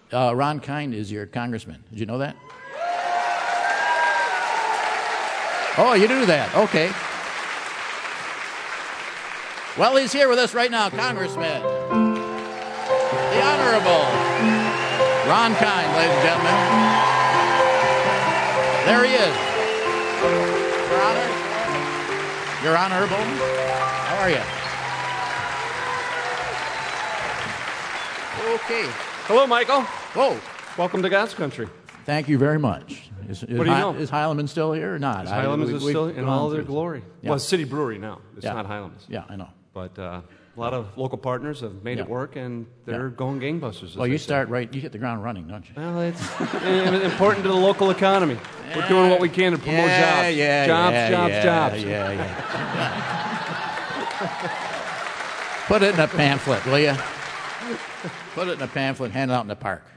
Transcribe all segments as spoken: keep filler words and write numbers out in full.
Uh, Ron Kind is your congressman. Did you know that? Oh, you knew that. Okay. Well, he's here with us right now, Congressman. The Honorable Ron Kind, ladies and gentlemen. There he is. Your Honor. Your Honorable. How are you? Okay. Hello, Michael. Whoa. Welcome to God's country. Thank you very much. Is, is, what do you Hi- know? is Heileman's still here or not? Is Heileman's I, we, still we've in gone all their through- glory? Yeah. Well, it's City Brewery now. It's Yeah. not Heileman's. Yeah, I know. But uh, a lot of local partners have made Yeah. it work, and they're Yeah. going gangbusters. as Well, they you say. start right, you hit the ground running, don't you? Well, it's important to the local economy. We're doing what we can to promote yeah, jobs. Yeah, jobs, yeah, jobs, yeah, jobs. Yeah, yeah. Put it in a pamphlet, will you? Put it in a pamphlet, hand it out in the park.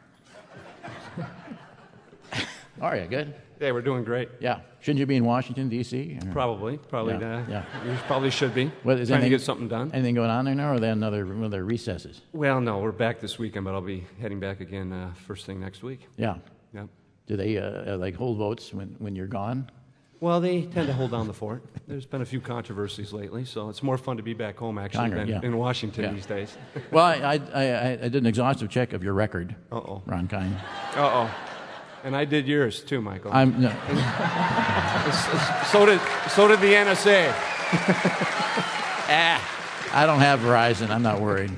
Are you good? Yeah, we're doing great. Yeah. Shouldn't you be in Washington, D C? Or- Probably, probably. Yeah, Uh, yeah. You probably should be. What, is trying to anything- get something done. Anything going on there now, or are there another, another recesses? Well, no, we're back this weekend, but I'll be heading back again uh, first thing next week. Yeah. Yep. Do they uh, uh, like hold votes when, when you're gone? Well, they tend to hold down the fort. There's been a few controversies lately, so it's more fun to be back home actually Congress, than yeah. in Washington Yeah. these days. Well, I, I, I, I did an exhaustive check of your record, Uh-oh. Ron Kind. Uh-oh. And I did yours too, Michael. I'm no, so did so did the N S A. ah, I don't have Verizon. I'm not worried.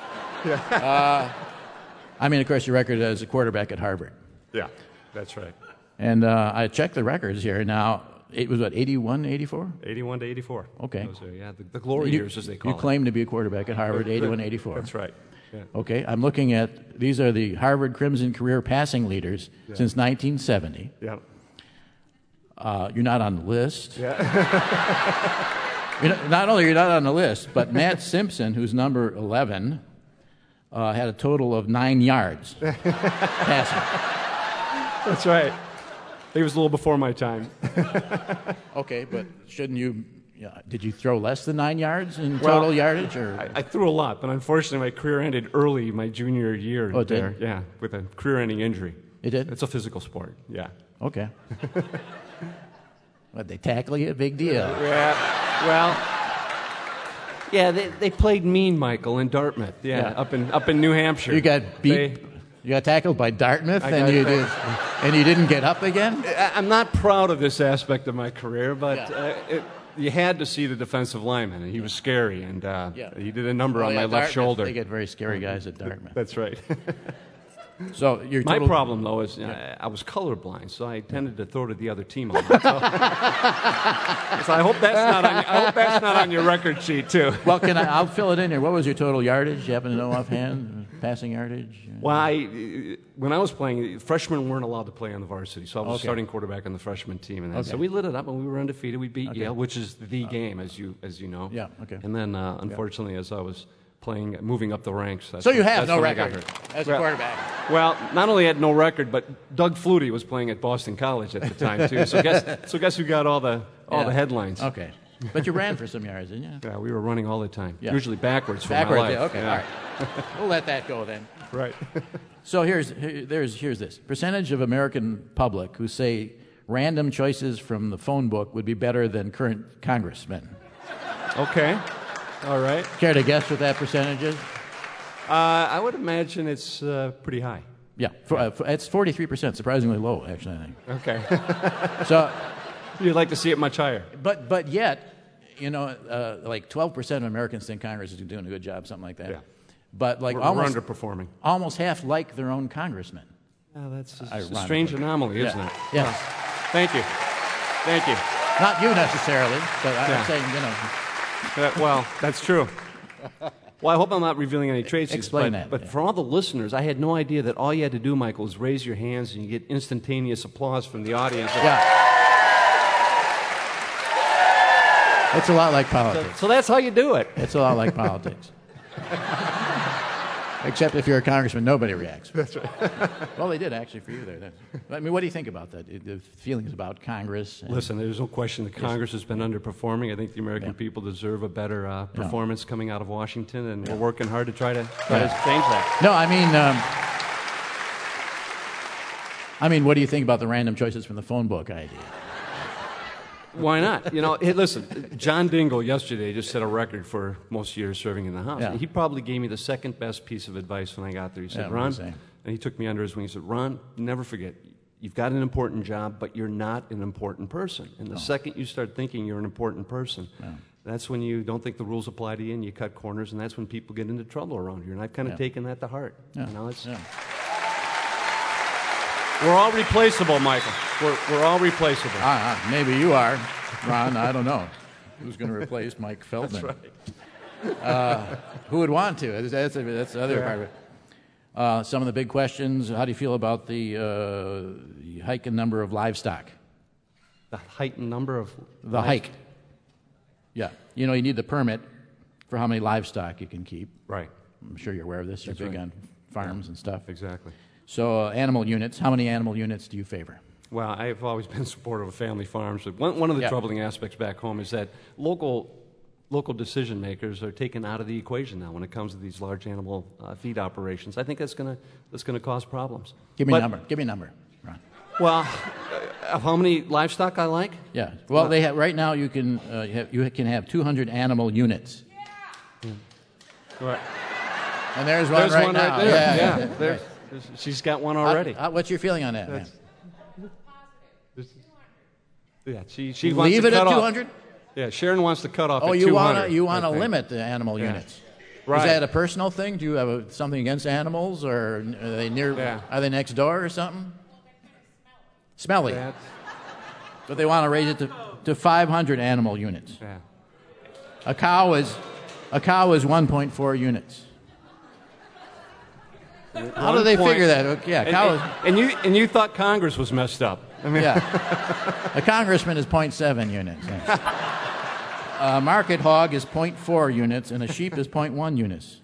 Uh, I mean, of course, your record as a quarterback at Harvard. Yeah, that's right. And uh, I checked the records here. Now, it was what, eighty-one, eighty-four? eighty-one to eighty-four. Okay. Those are, yeah, the, the glory You- years, as they call You it. claim to be a quarterback at Harvard, eighty-one, eighty-four. That's right. Yeah. Okay, I'm looking at, these are the Harvard Crimson career passing leaders Yeah. since nineteen seventy. Yeah. Uh, you're not on the list. Yeah. You're not, not only you're not on the list, but Matt Simpson, who's number eleven, uh, had a total of nine yards passing. That's right. He was a little before my time. Okay, but shouldn't you? Yeah, did you throw less than nine yards in Well, total yardage? Or I, I threw a lot, but unfortunately, my career ended early my junior year. Oh, it did? there. Yeah, with a career-ending injury. it did? It's a physical sport. Yeah. Okay. What, they tackle you? Big deal. Yeah. Well. Yeah, they, they played mean, Michael, in Dartmouth. Yeah, Yeah. up in up in New Hampshire. You got beat. They- You got tackled by Dartmouth, I and got- you did, and you didn't get up again. I- I'm not proud of this aspect of my career, but Yeah. uh, it, you had to see the defensive lineman, and he was scary, and uh, Yeah. he did a number Oh, on yeah, my left Dartmouth, shoulder. They get very scary guys at Dartmouth. That's right. So your My total, problem, though, is uh, I was colorblind, so I tended to throw to the other team a lot. So, so I hope that's not on. I hope that's not on your record sheet too. Well, can I? I'll fill it in here. What was your total yardage? You happen to know offhand? Passing yardage? Well, I, when I was playing, freshmen weren't allowed to play on the varsity, so I was Okay. starting quarterback on the freshman team, and then, Okay. so we lit it up, and we were undefeated. We beat Okay. Yale, which is the game, as you as you know. Yeah, okay. And then, uh, unfortunately, as I was playing, moving up the ranks, that's So you when- have that's no when I got record hurt. as a Well- quarterback. Well, not only had no record, but Doug Flutie was playing at Boston College at the time too. So guess so guess who got all the all Yeah. the headlines? Okay, but you ran for some yards, didn't you? Yeah, we were running all the time. Yeah. Usually backwards for Backwards. my life. Yeah, okay. Yeah. All right. We'll let that go then. Right. So here's here, there's here's this percentage of American public who say random choices from the phone book would be better than current congressmen. Okay. All right. Care to guess what that percentage is? Uh, I would imagine it's uh, pretty high. Yeah, for, uh, for, it's forty-three percent, surprisingly low, actually, I think. Okay. So, You'd like to see it much higher. but but yet, you know, uh, like twelve percent of Americans think Congress is doing a good job, something like that. Yeah. But like We're, almost we're underperforming. almost half like their own congressman. Oh, that's a, a Ironically. strange anomaly, isn't Yeah. it? Yes. Thank you. Thank you. Not you necessarily, but I'm Yeah. saying, you know, Uh, well, that's true. Well, I hope I'm not revealing any trade secrets. Explain but, that, But yeah. for all the listeners, I had no idea that all you had to do, Michael, is raise your hands and you get instantaneous applause from the audience. yeah. It's a lot like So, politics. so that's how you do it. It's a lot like politics. Except if you're a congressman, nobody reacts. That's right. Well, they did actually for you there. That's, I mean, what do you think about that? The feelings about Congress? And, Listen, there's no question that Congress has been underperforming. I think the American Yeah. people deserve a better uh, Yeah. performance coming out of Washington, and we're working hard to try to try to change that. No, I mean, um, I mean, what do you think about the random choices from the phone book idea? Why not? You know, hey, listen, John Dingell yesterday just set a record for most years serving in the House. Yeah. He probably gave me the second best piece of advice when I got there. He said, Yeah, what Ron, did he say? and he took me under his wing. He said, Ron, never forget, you've got an important job, but you're not an important person. And the Oh. second you start thinking you're an important person, Yeah. that's when you don't think the rules apply to you and you cut corners, and that's when people get into trouble around here. And I've kind of Yeah. taken that to heart. Yeah. You know, it's, Yeah. We're all replaceable, Michael. We're, we're all replaceable. Ah, ah, maybe you are, Ron. I don't know. Who's going to replace Mike Feldman? That's right. Uh, who would want to? That's, that's, that's the other Yeah. part of it. Uh, some of the big questions. How do you feel about the uh, hike in number of livestock? The heightened number of... The hike. Yeah. You know, you need the permit for how many livestock you can keep. Right. I'm sure you're aware of this. You're That's big right. on farms and stuff. Exactly. So, uh, animal units. How many animal units do you favor? Well, I've always been supportive of family farms. But one, one of the Yeah. troubling aspects back home is that local local decision makers are taken out of the equation now when it comes to these large animal uh, feed operations. I think that's going to that's going to cause problems. Give me But- a number. Give me a number, Ron. Well, uh, of how many livestock I like? Yeah. Well, they have right now. You can uh, you, have, you can have two hundred animal units, Right. and there's one There's right one now. right there. Yeah. Yeah, yeah. there's- there's- she's got one How- already. how- what's your feeling on that, man? Yeah, she she wants Leave to it cut at off- two hundred. Yeah, Sharon wants to cut off. Oh, at you want two hundred, to you want I to think. limit the animal Yeah. units. Right. Is that a personal thing? Do you have a, something against animals, or are they near? Yeah. Are they next door or something? Smelly. That's- But they want to raise it to, to five hundred animal units. yeah. A cow is a cow is one point four units. How do they One point- figure that? Okay, yeah, And, cow is, and, and you and you thought Congress was messed up. I mean, yeah. A congressman is zero point seven units. A market hog is zero point four units, and a sheep is zero point one units.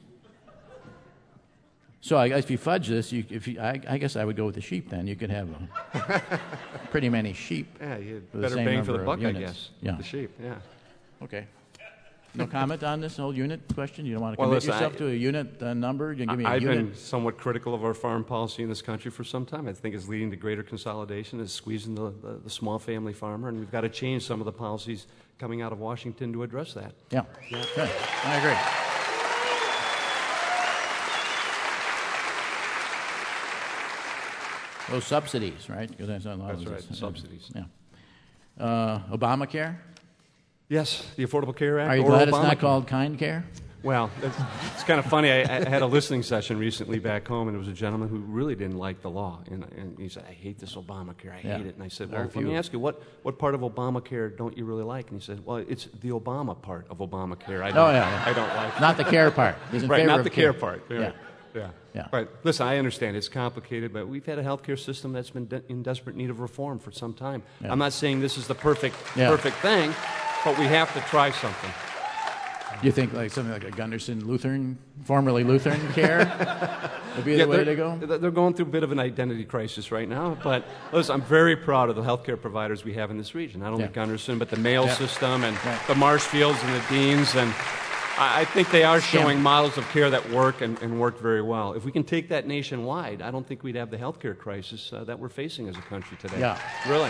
So I guess if you fudge this, you, if you, I, I guess I would go with the sheep. Then you could have a, pretty many sheep. yeah, you had For the better same bang for the number of buck, I units. guess. Yeah. The sheep. Yeah. Okay. No comment on this whole unit question? You don't want to Well, commit listen, yourself I- to a unit uh, number? You give me a I've unit. been somewhat critical of our farm policy in this country for some time. I think it's leading to greater consolidation. It's squeezing the, the, the small family farmer, and we've got to change some of the policies coming out of Washington to address that. Yeah. Yeah. Good. I agree. Those subsidies, right? Because that's, a lot of That's this- right, subsidies. Yeah. Uh, Obamacare? Yes, the Affordable Care Act. Are you or glad it's not Obamacare. called Kind Care? Well, it's, it's kind of funny. I, I had a listening session recently back home, and it was a gentleman who really didn't like the law. And, and he said, I hate this Obamacare. I Yeah. hate it. And I said, There well, are let me few. ask you, what, what part of Obamacare don't you really like? And he said, well, it's the Obama part of Obamacare. I don't, Oh, yeah, yeah. I don't like. Not the care part. He's in Right, favor not of the care part. Right. Yeah. Yeah. Yeah. But listen, I understand it's complicated, but we've had a healthcare system that's been de- in desperate need of reform for some time. Yeah. I'm not saying this is the perfect, Yeah. perfect thing, but we have to try something. Do you think like something like a Gunderson Lutheran, formerly Lutheran care would be the way they're, to go? they're going through a bit of an identity crisis right now, but listen, I'm very proud of the healthcare providers we have in this region. Not only Yeah. Gunderson, but the Mayo Yeah. system and Right. the Marshfields and the Deans. And I, I think they are showing Stem. models of care that work and, and work very well. If we can take that nationwide, I don't think we'd have the healthcare crisis uh, that we're facing as a country today. Yeah. Really.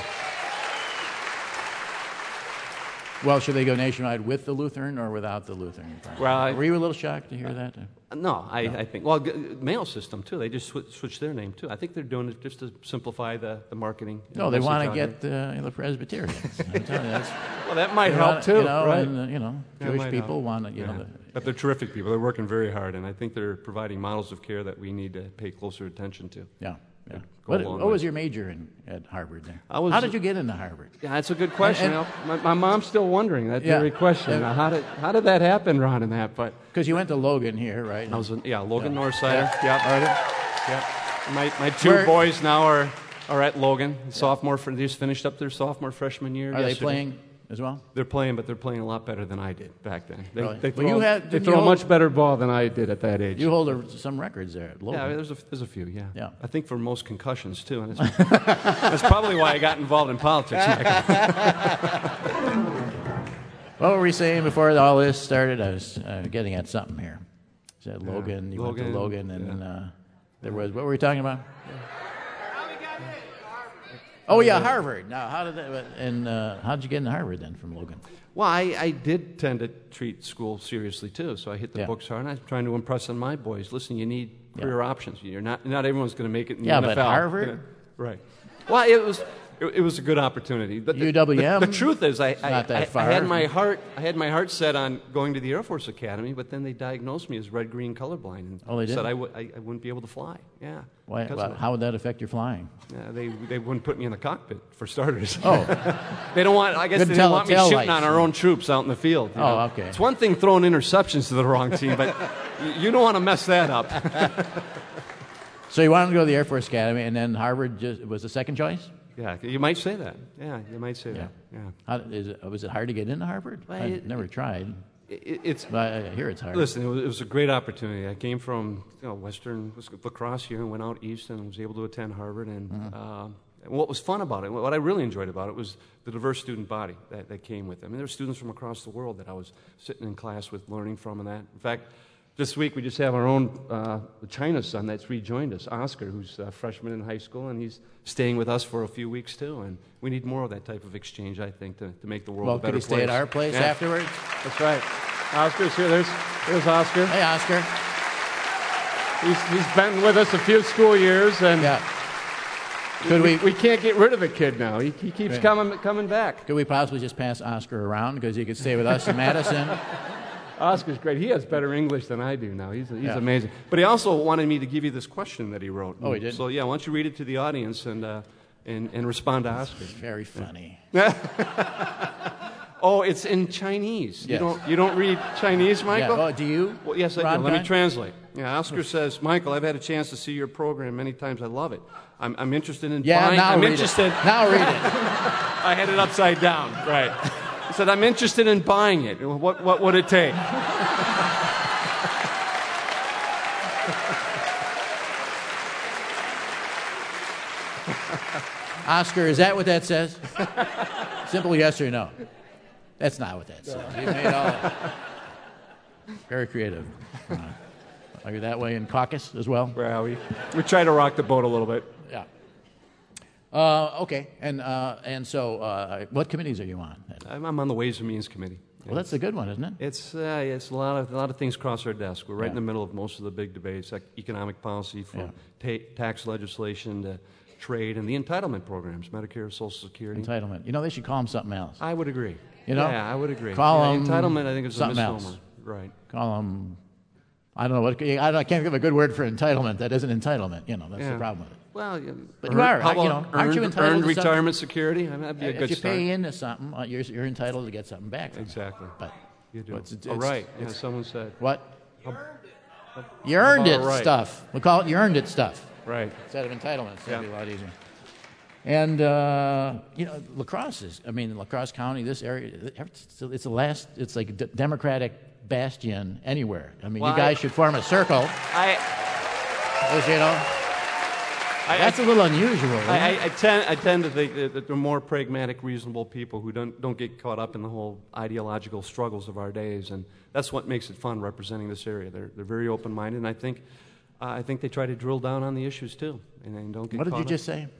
Well, should they go nationwide with the Lutheran or without the Lutheran? Well, I- Were you a little shocked to hear that? No, I, I think, well, g- Mayo system, too. They just swi- switched their name, too. I think they're doing it just to simplify the, the marketing. and No, they message want to out get there. uh, the Presbyterians. I'm telling you, that's, Well, that might they help, wanna- too, You know, right? and, uh, you know, Yeah, it Jewish might people help. want to, you Yeah. know. The, But they're terrific people. They're working very hard, and I think they're providing models of care that we need to pay closer attention to. yeah. yeah. Go a What, long what way. was your major in at Harvard there? I was- How did you get into Harvard? Yeah, that's a good question. And- You know, my, my mom's still wondering that Yeah. very question. Yeah. Now, how did how did that happen, Ron? And that, but Because you went to Logan here, right? I was in, yeah, Logan Yeah. Northsider. Yeah. Yep. Are they? Yep. My my two Where- boys now are are at Logan. Sophomore, fr- they just finished up their sophomore freshman year. Are they yesterday. playing as well? They're playing, but they're playing a lot better than I did back then. They, Really? they Well, throw, you had- they didn't throw you a hold- much better ball than I did at that age. You hold a, some records there at Logan. Yeah, there's a, there's a few, yeah. Yeah. I think for most concussions, too. And that's, that's probably why I got involved in politics. What were we saying before all this started? I was uh, getting at something here. You said Logan, you went Logan, to Logan, and yeah. uh, there was, what were we talking about? Oh yeah, Harvard. Now, how did that? And uh, how did you get into Harvard then from Logan? Well, I, I did tend to treat school seriously too, so I hit the Yeah. books hard. And I was trying to impress on my boys. Listen, you need career options. You're not not everyone's going to make it in Yeah, the but N F L. Harvard? Right. Well, it was it, it was a good opportunity. But the, U W M? The, the truth is, I I, not that I, I far. had my heart I had my heart set on going to the Air Force Academy, but then they diagnosed me as red green colorblind and Oh, they did? said I, w- I, I wouldn't be able to fly. Yeah. Why, because well, of it. how would that affect your flying? Yeah, they they wouldn't put me in the cockpit for starters. Oh, They don't want. I guess Couldn't they tell didn't want me tail shooting lights. on our own troops out in the field. you Oh, know. okay. It's one thing throwing interceptions to the wrong team, but y- you don't want to mess that up. so you wanted to go to the Air Force Academy, and then Harvard just was the second choice? Yeah, you might say that. Yeah, you might say that. Yeah. How, is it, was it hard to get into Harvard? Well, I've it- never tried, It, it's but I I hear it's hard. listen. It was, it was a great opportunity. I came from you know Western lacrosse here and went out east and was able to attend Harvard. And uh, and what was fun about it, what I really enjoyed about it, was the diverse student body that, that came with it. I mean, there were students from across the world that I was sitting in class with, learning from, and that. In fact, this week we just have our own uh, China son that's rejoined us, Oscar, who's a freshman in high school, and he's staying with us for a few weeks too. And we need more of that type of exchange, I think, to, to make the world well, a better could he stay place. at our place Yeah, afterwards? That's right. Oscar's here. There's, there's Oscar. Hey, Oscar. He's, he's been with us a few school years, and Yeah. Could we, we, we can't get rid of the kid now. He, he keeps Right. coming coming back. could we possibly just pass Oscar around because he could stay with us in Madison? Oscar's great. He has better English than I do now. He's, he's Yeah. amazing. But he also wanted me to give you this question that he wrote. Oh, he did? So, yeah, why don't you read it to the audience and, uh, and, and respond to Oscar. Very funny. Oh, it's in Chinese. You, Yes. don't, you don't read Chinese, Yeah. Michael? Oh, do you? Well, yes, I Ron do. Let me Dunn? translate. Yeah, Oscar says, Michael, I've had a chance to see your program many times. I love it. I'm, I'm interested in Yeah, buying. now I'm read interested. it. Now read it. I had it upside down. Right. He said, I'm interested in buying it. What, what would it take? Oscar, is that what that says? Simple yes or no. That's not what that says. You made all that. Very creative. Uh, are you that way in caucus as well? Well, we, we try to rock the boat a little bit. Yeah. Uh, okay. And uh, and so, uh, what committees are you on? I'm, I'm on the Ways and Means Committee. Well, that's a good one, isn't it? It's uh, it's a lot of a lot of things cross our desk. We're right Yeah. in the middle of most of the big debates, like economic policy, from ta- tax legislation to trade, and the entitlement programs, Medicare, Social Security. Entitlement. You know, they should call them something else. I would agree. You know? Yeah, I would agree. Call yeah, 'em entitlement. I think is a something misnomer. else. Right. Call them. I don't know what. I, don't, I can't give a good word for entitlement. That isn't entitlement. You know, that's Yeah. the problem with it. Well, yeah, But you are, How you about know, aren't you earned, entitled earned to something? retirement security? I mean, that'd be a If good you start. pay into something, uh, you're, you're entitled to get something back. From it. Exactly. But You do. What's it- oh, it's- right. Yeah, someone said. what? You earned it about right? stuff. We call it you earned it stuff Right. instead of entitlements. That'd Yeah. be a lot easier. And uh, you know, lacrosse is. I mean, lacrosse County, this area, it's, it's the last. It's like a d- Democratic bastion anywhere. I mean, Well, you guys I- should form a circle. I. As you know, I, that's a little unusual. isn't I, it? I, I, tend, I tend to think that, that they're more pragmatic, reasonable people who don't, don't get caught up in the whole ideological struggles of our days, and that's what makes it fun representing this area. They're, they're very open-minded, and I think, uh, I think they try to drill down on the issues too, and, and don't get What did caught you up. just say?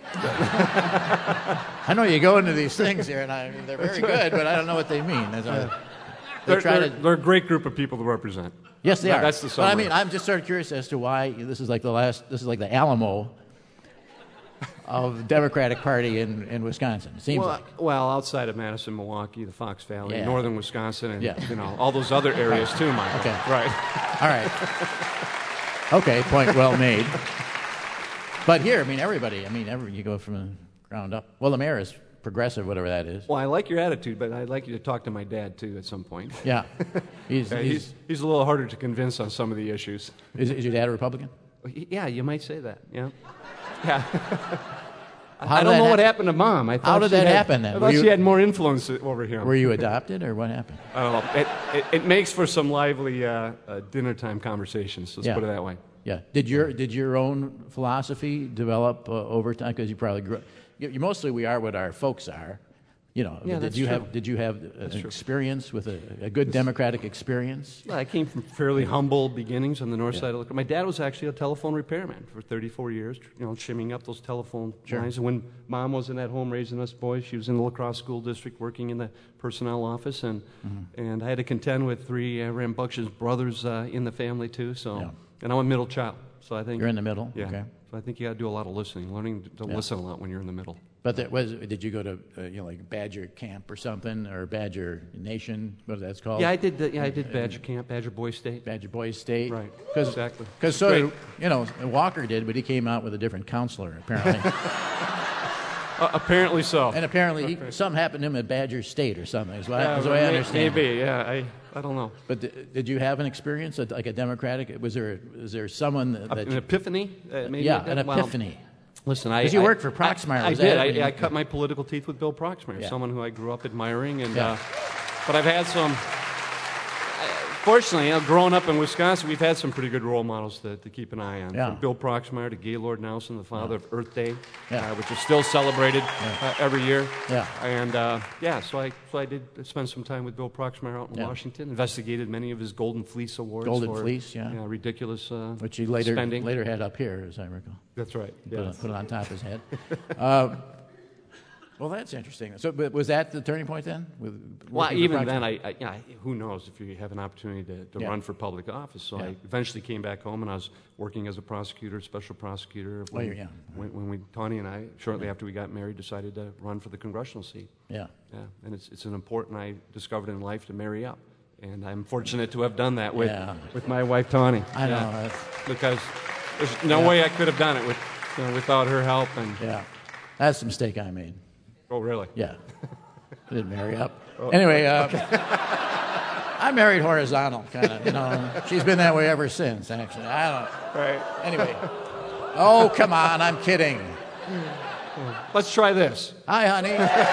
I know you go into these things here, and I, they're very good, but I don't know what they mean. As I, they They're, try they're, to. they're a great group of people to represent. Yes, they That- are. that's the But I summary. mean, I'm just sort of curious as to why this is like the last. This is like the Alamo of the Democratic Party in, in Wisconsin. It seems Well, like. well, outside of Madison, Milwaukee, the Fox Valley, Yeah. northern Wisconsin, and Yeah. you know all those other areas too, Michael. Okay. Right. All right. Okay, point well made. But here, I mean, everybody. I mean, every you go from the ground up. Well, the mayor is progressive, whatever that is. Well, I like your attitude, but I'd like you to talk to my dad too at some point. Yeah. He's, Yeah, he's, he's, he's a little harder to convince on some of the issues. is, is your dad a Republican? Yeah, you might say that. Yeah. Yeah. How I did don't that know what hap- happened to Mom. I thought How did she that had- happen then? I Were thought you- she had more influence over him. Were you adopted, or what happened? I don't know. It, it, it makes for some lively uh, uh, dinner time conversations. Let's Yeah. put it that way. Yeah. Did your did your own philosophy develop uh, over time? Because you probably grew up. You, you, mostly we are what our folks are. you know, Yeah, did that's you true. have did you have an true. experience with a, a good Democratic experience? Well, I came from fairly humble beginnings on the north side of the. My dad was actually a telephone repairman for thirty-four years, you know, shimming up those telephone Sure. lines. And when Mom wasn't at home raising us boys, she was in the La Crosse School District working in the personnel office, and Mm-hmm. and I had to contend with three uh, rambunctious brothers uh, in the family too. So, Yeah. and I'm a middle child, so I think You're in the middle. Yeah. Okay. So I think you got to do a lot of listening, learning to Yeah. listen a lot when you're in the middle. But there was, did you go to uh, you know like Badger Camp or something, or Badger Nation, what that's called? Yeah, I did. The, yeah, I did Badger Camp, Badger Boy State. Badger Boys State. Right, Cause, exactly. Because so Great. did, you know Walker did, but he came out with a different counselor apparently. Uh, apparently so. And apparently he, something happened to him at Badger State or something. Is what, I- Yeah, is the way I may- understand. Maybe, yeah. I, I don't know. But th- did you have an experience at, like a Democratic? Was there was there someone that, that An epiphany? Uh, maybe yeah, like that? an Well, epiphany? listen, I 'Cause you I- worked for Proxmire, I, I was did. that- I, I cut my political teeth with Bill Proxmire, Yeah. someone who I grew up admiring, and Yeah. uh, but I've had some. Fortunately, you know, growing up in Wisconsin, we've had some pretty good role models to, to keep an eye on. Yeah. From Bill Proxmire to Gaylord Nelson, the father of Earth Day, Yeah. uh, which is still celebrated uh, every year. Yeah. And uh, yeah, so I so I did spend some time with Bill Proxmire out in Yeah. Washington. Investigated many of his Golden Fleece awards. Golden for, Fleece, yeah. ridiculous. Uh, Which he later spending. later had up here, as I recall. That's right. Put, Yeah. it, put it on top of his head. uh, well, that's interesting. So, but was that the turning point then? With Well, working for even Proxmire? then, I, I, yeah, who knows if you have an opportunity to, to Yeah. run for public office. So Yeah. I eventually came back home, and I was working as a prosecutor, special prosecutor. When, you're- yeah. when, when we, Tawny and I, shortly after we got married, decided to run for the congressional seat. Yeah. Yeah, and it's, it's an important, I discovered in life, to marry up. And I'm fortunate to have done that with, Yeah. with my wife, Tawny. I know. Yeah. That's, Because there's no Yeah. way I could have done it with, you know, without her help. And yeah. That's the mistake I made. Oh, really? Yeah. I didn't marry up. Anyway, uh, I married horizontal, kind of. You know, she's been that way ever since. Actually, I don't. Right. Anyway. Oh, come on! I'm kidding. Let's try this. Hi, honey.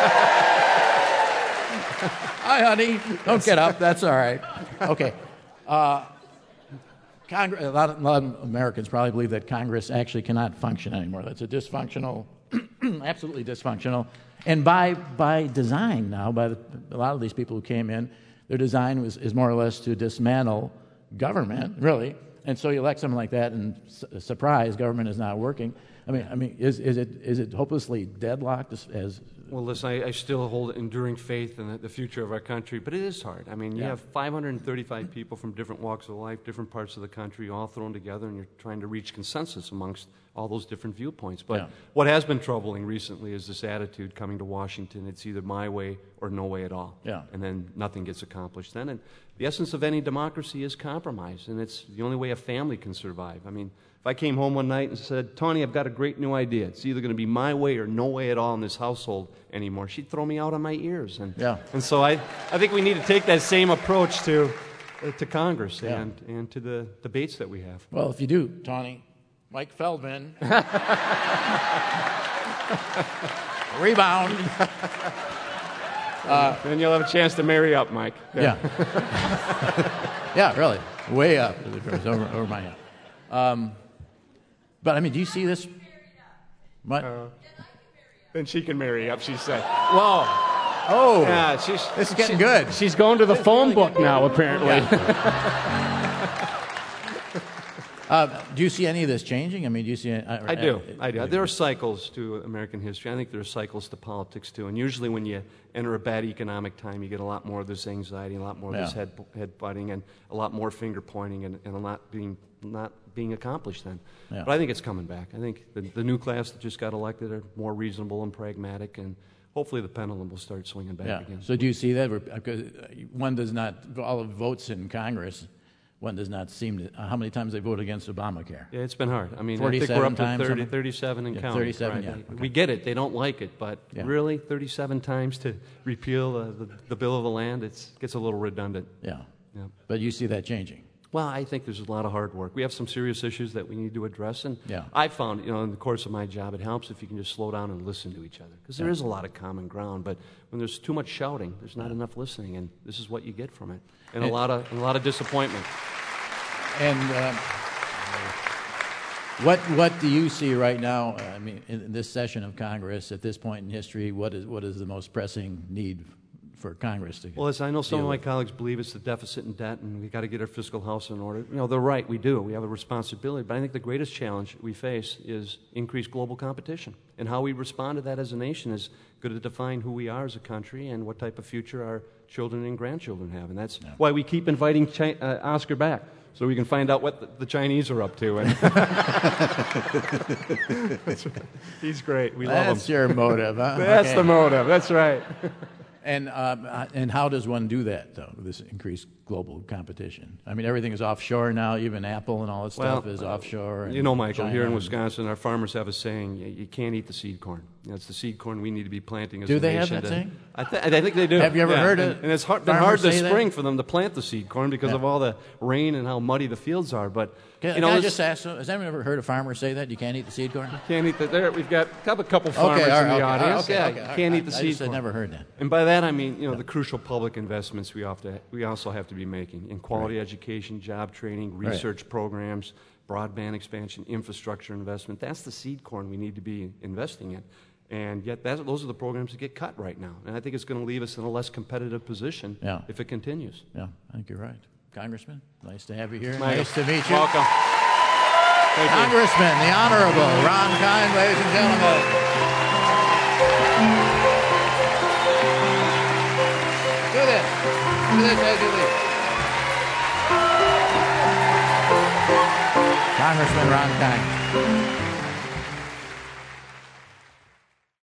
Hi, honey. Don't get up. That's all right. Okay. Uh, Congress, a, lot of, a lot of Americans probably believe that Congress actually cannot function anymore. That's a dysfunctional, absolutely dysfunctional. And by by design now, by the, a lot of these people who came in, their design was, is more or less to dismantle government, really. And so you elect someone like that, and su- surprise, government is not working. I mean, I mean, is is it is it hopelessly deadlocked as, as Well, listen, I, I still hold enduring faith in the, the future of our country, but it is hard. I mean, you Yeah. have five hundred thirty-five people from different walks of life, different parts of the country, all thrown together, and you're trying to reach consensus amongst all those different viewpoints. But Yeah. what has been troubling recently is this attitude coming to Washington: it's either my way or no way at all. Yeah. And then nothing gets accomplished then. And the essence of any democracy is compromise, and it's the only way a family can survive. I mean, if I came home one night and said, Tawny, I've got a great new idea. It's either going to be my way or no way at all in this household anymore, she'd throw me out on my ears. And, Yeah. and so I, I think we need to take that same approach to, uh, to Congress Yeah. and, and to the debates that we have. well, if you do, Tawny, Mike Feldman, rebound. Then you'll have a chance to marry up, Mike. Yeah. Yeah, really. Way up. Over, over my head. Um, but, I mean, do you see this? What? Then she can marry up, she said. Whoa. oh, Yeah, she's, this is getting she- good. She's going to the phone book now, apparently. Uh, do you see any of this changing? I mean, do you see? Uh, I do. I do. There are cycles to American history. I think there are cycles to politics too. And usually, when you enter a bad economic time, you get a lot more of this anxiety, a lot more of this Yeah. head head butting, and a lot more finger pointing, and, and a lot being not being accomplished then. Yeah. But I think it's coming back. I think the, the new class that just got elected are more reasonable and pragmatic, and hopefully the pendulum will start swinging back Yeah. again. So do you see that? Because one does not, all of votes in Congress, one does not seem to, uh, how many times they voted against Obamacare? Yeah, it's been hard. I mean, I think we're forty-seven up to times, thirty, something? thirty-seven and Yeah, counting. thirty-seven, right. yeah, okay. We get it. They don't like it, but Yeah. really, thirty-seven times to repeal uh, the, the bill of the land, it gets a little redundant. Yeah. Yeah. But you see that changing? Well, I think there's a lot of hard work. We have some serious issues that we need to address, and Yeah. I found, you know, in the course of my job, it helps if you can just slow down and listen to each other, because there Yeah. is a lot of common ground. But when there's too much shouting, there's not enough listening, and this is what you get from it, and a And- lot of a lot of disappointment. And um, What what do you see right now? I mean, in this session of Congress, at this point in history, what is what is the most pressing need for Congress to? Well, as I know some of my with? colleagues believe it's the deficit and debt, and we've got to get our fiscal house in order. You know, they're right, we do. We have a responsibility. But I think the greatest challenge we face is increased global competition. And how we respond to that as a nation is going to define who we are as a country and what type of future our children and grandchildren have. And that's yeah. why we keep inviting Chi- uh, Oscar back, so we can find out what the, the Chinese are up to. And he's great. We love him. That's your motive, huh? That's Okay. the motive. That's right. And um, and how does one do that, though, with this increased global competition? I mean, everything is offshore now. Even Apple and all that Well, stuff is offshore. And You know, Michael, China here in and- Wisconsin, our farmers have a saying, you, you can't eat the seed corn. You know, it's the seed corn we need to be planting as Do a they have nation. that to- saying? I, th- I think they do. Have you ever Yeah, heard and, it? And it's hard, been Farmers hard this say that? spring for them to plant the seed corn because Yeah. of all the rain and how muddy the fields are. But, Can, you know, can I this- just ask, has anyone ever heard a farmer say that? You can't eat the seed corn? can't eat the, there. We've got a couple farmers Okay, all right, in the okay, all right, audience. okay, yeah, okay, you all can't right. eat the I seed just had corn. never heard that. And by that I mean, you know, the crucial public investments we have to, we also have to be making in quality education, job training, Right. research programs, broadband expansion, infrastructure investment. That's the seed corn we need to be investing in. And yet that's, those are the programs that get cut right now. And I think it's going to leave us in a less competitive position Yeah. if it continues. Yeah, I think you're right. Congressman, nice to have you here. Michael, Nice to meet you. Welcome. Thank you. Congressman, the Honorable Ron Kind, ladies and gentlemen. Do this. Do this as you leave. Congressman Ron Kind.